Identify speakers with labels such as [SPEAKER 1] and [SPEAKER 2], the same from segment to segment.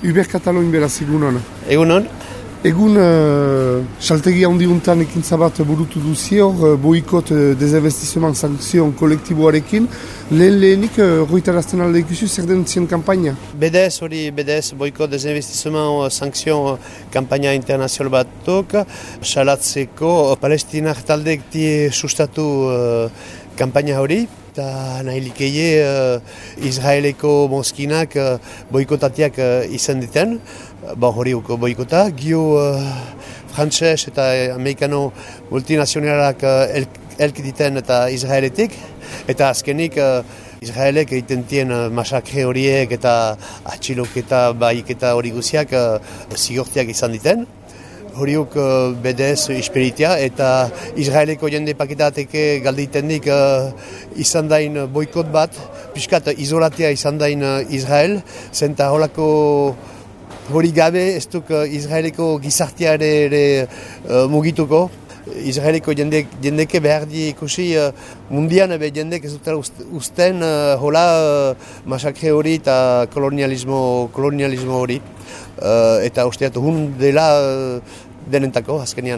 [SPEAKER 1] Hubert Kataloin beraz, egunon.
[SPEAKER 2] Egunon.
[SPEAKER 1] Egun, saltegia handiuntan ekintza bat burutu duzi hor, boikot desinvestissement sankzion kolektiboarekin. Lehenik, roitarazten alde ikusi, zer den zien kampaina?
[SPEAKER 2] BDS, boikot desinvestissement sankzion kampaina internazional batok, salatzeko Palestinar taldek die sustatu kampaina hori. Eta nahi likeie Israeleko mozkinak boikotatiak izan diten, horiuko boikota. Gio frantses eta amerikano multinazionalak elk diten eta Israeletik. Eta azkenik Israelek egiten dien masakre horiek eta atxiloketa baiketa hori guziak zigortiak izan diten. Horiuk BDS isperitia eta Israeleko jende paketateke galdeitendik izan dain boikot bat, piskat izolatia izan dain Israel, zenta holako hori gabe ez duk Israeleko gizartia ere mugituko. Israeleko jendeke behar di ikusi mundian jendek ez dutela usten hola masakre hori eta kolonialismo hori. Eta usteat hun dela denentako, azkenean.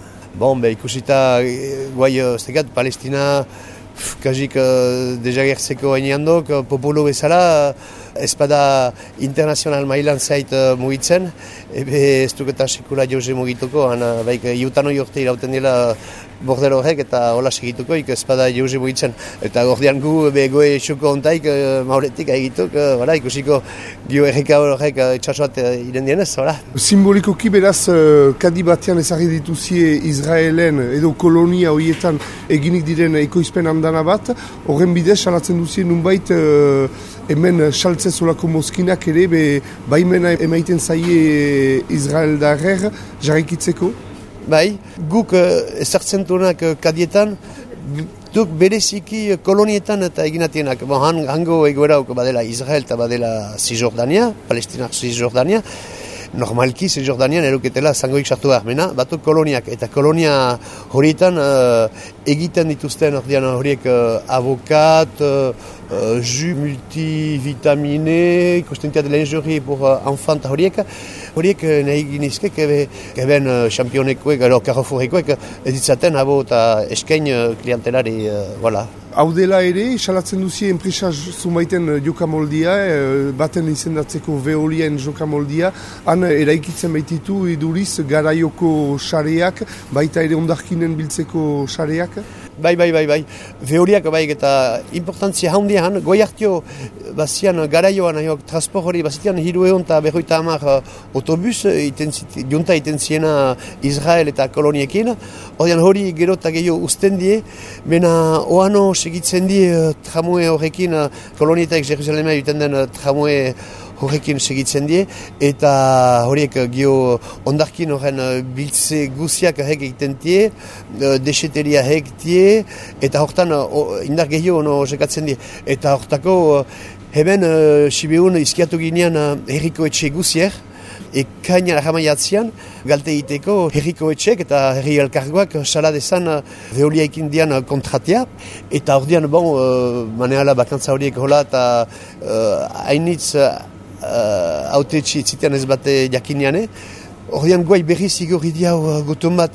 [SPEAKER 2] Ikusita guai Palestina kajik dejagertzeko haineandok, popolo bezala, espada internazional mailan zait mugitzen, ez duketa sekula jauze mugituko, iutan hori orte irauten dela bordero horrek eta hola segituko, espada jauze mugitzen. Eta gordian gu goe xuko ontaik mauretik egituk, ikusiko dio erreka horrek etxasoat irendienez.
[SPEAKER 1] Simbolikoki beraz, kadi batean ezagri dituzie Israelen edo kolonia horietan eginik diren ekoizpen handana bat, horren bidez salatzen duzien nunbait hemen saltze zolako mozkinak ere baimena emaiten zaie Israel darrer jarraikitzeko?
[SPEAKER 2] Bai, guk ezartzen duenak kadietan, duk bereziki kolonietan eta eginatienak. Hango egoera badela Israel eta badela Cisjordania, Palestinak Cisjordania. Normalki Cisjordanian eruketela zangoik sartu behar, batuk koloniak. Eta kolonia horietan egiten dituzten horiek avokat, jus multivitamine, ikustentia de lingerie pour enfant horiek nahi ginizkek eben championekoek, Carrefourrekoek ez ditzaten abo eta eskain klientelari, voilà.
[SPEAKER 1] Hau dela ere, salatzen duzie enpresa zumaiten jokamoldia, baten izendatzeko Veoliaen jokamoldia, han eraikitzen baititu iduriz garaioko sareak, baita ere ondarkinen biltzeko sareak?
[SPEAKER 2] Bai. Veoliak eta importantzia handian, goi hartio bazian garaioan, transport hori bazitian 350 autobus junta iten ziena Israel eta koloniekin. Hori gero eta gehiago usten die, bena oano segitzen die tramue horrekin, kolonietak Jerusalema egiten den tramue horrekin segitzen die, eta horiek gio ondarkin horren biltze guziak egiten die, deseteria die, eta hortan indar gehiago sekatzen die. Eta hortako hemen Sibeun izkiatu ginean herriko etxe guzier, ekaina ramaiatzean galte egiteko herriko etxek eta herri elkargoak sala dezan Veoliaikin dian kontratea. Eta ordean maneala bakantza horiek hola eta hainitz autetxi zitean ez bate jakineane. Ordean guai berriz igorri diau gutun bat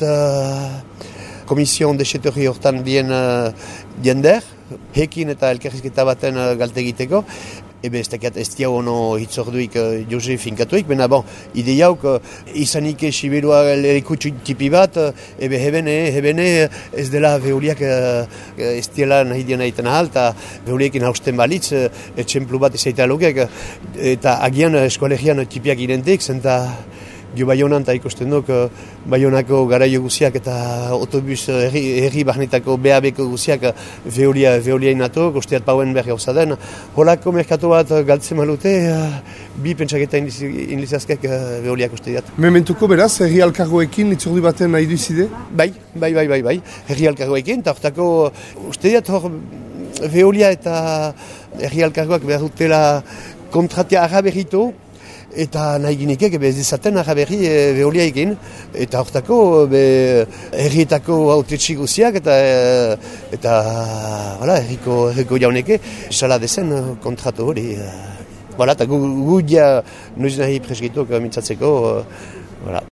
[SPEAKER 2] komision desetorri hortan bien diender, hekin eta elkarrizketa baten galte egiteko. Ebe ez dakiat ez diau ono hitzorduik Jose finkatuik, bena ideiauk izanik Siberua lerikutsu tipi bat, ebe hebene ez dela Veoliak ez diela nahi diena egiten ahal, eta Veoliekin hausten balitz, etxemplu bat ezaita lukek, eta agian eskolegian tipiak irentek, zenta gio Baionan eta ikusten duk Baionako garaio guziak eta autobus herri barnetako BAB-ko guziak Veoliain ato, gosteat pauen behar gauza den. Holako merkatu bat galtzen malute, bi pentsaketa inlizazkek Veoliak uste diat.
[SPEAKER 1] Mementuko beraz, herri alkargoekin itzordu baten nahi duizide?
[SPEAKER 2] Bai, herri alkargoekin, eta hortako uste diat hor Veolia eta herri alkargoak behar dutela kontratea araberritu, eta nahi ginikek ez dezaten araberri Veoliaekin, eta hortako herrietako autetxi guziak eta herriko jauneke sala dezen kontratu hori. Voilà, eta gu dia noiz nahi presgituk mintzatzeko, voilà.